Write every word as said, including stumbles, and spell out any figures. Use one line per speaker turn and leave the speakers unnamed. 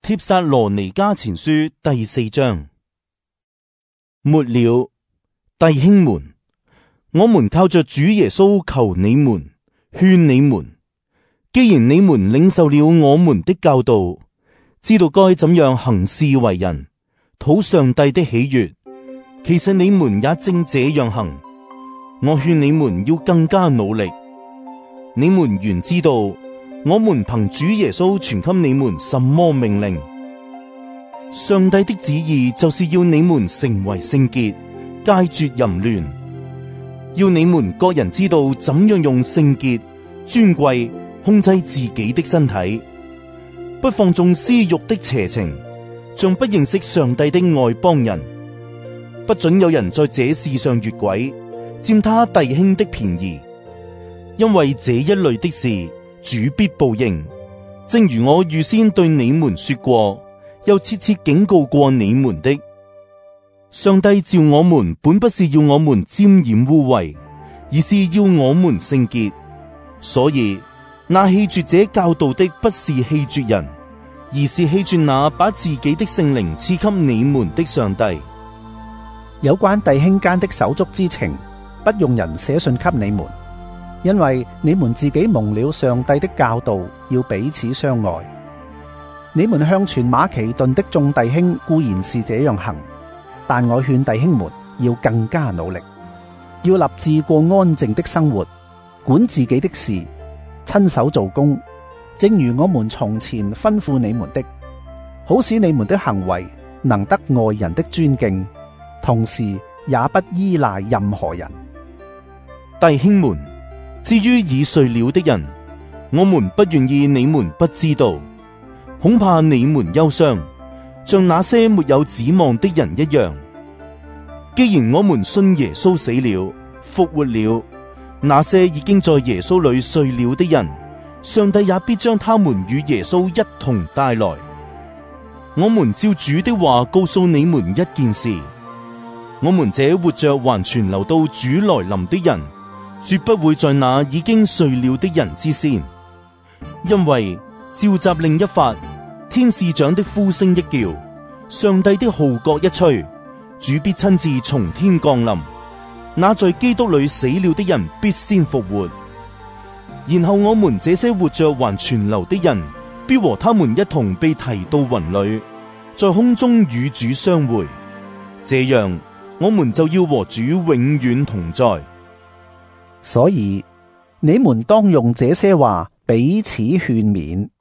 帖撒羅尼迦前書第四章。末了，弟兄們，我們靠着主耶穌求你們，勸你們，既然你們領受了我們的教導，知道該怎樣行事為人，討上帝的喜悅，其實你們也正這樣行。我勸你們要更加努力。你們原知道，我們憑主耶穌傳給你們什麼命令。上帝的旨意就是要你們成為聖潔，戒絕淫亂，要你們各人知道怎樣用聖潔、尊貴控制自己的身體，不放縱私慾的邪情，像不認識上帝的外邦人。不准有人在這事上越軌，佔他弟兄的便宜，因為這一類的事，主必報應。正如我預先對你們說過，又切切警告過你們的。上帝召我們本不是要我們沾染污穢，而是要我們聖潔。所以那棄絕這教導的，不是棄絕人，而是棄絕那把自己的聖靈賜給你們的上帝。
有關弟兄間的手足之情，不用人寫信給你們，因為你們自己蒙了上帝的教導，要彼此相愛。你們向傳馬其頓的眾弟兄固然是這樣行，但我勸弟兄們要更加努力，要立志過安靜的生活，管自己的事，親手做工，正如我們從前吩咐你們的，好使你們的行為能得外人的尊敬，同時也不依賴任何人。
弟兄們，至於已睡了的人，我們不願意你們不知道，恐怕你們憂傷，像那些沒有指望的人一樣。既然我們信耶穌死了，復活了，那些已經在耶穌裏睡了的人，上帝也必將他們與耶穌一同帶來。我們照主的話告訴你們一件事，我們這活着還存留到主來臨的人，絕不會在那已經睡了的人之先。因為召集令一發，天使長的呼聲一叫，上帝的號角一吹，主必親自從天降臨。那在基督裏死了的人必先復活，然後我們這些活着還存留的人，必和他們一同被提到雲裏，在空中與主相會。這樣，我們就要和主永遠同在。
所以你們當用這些話彼此勸勉。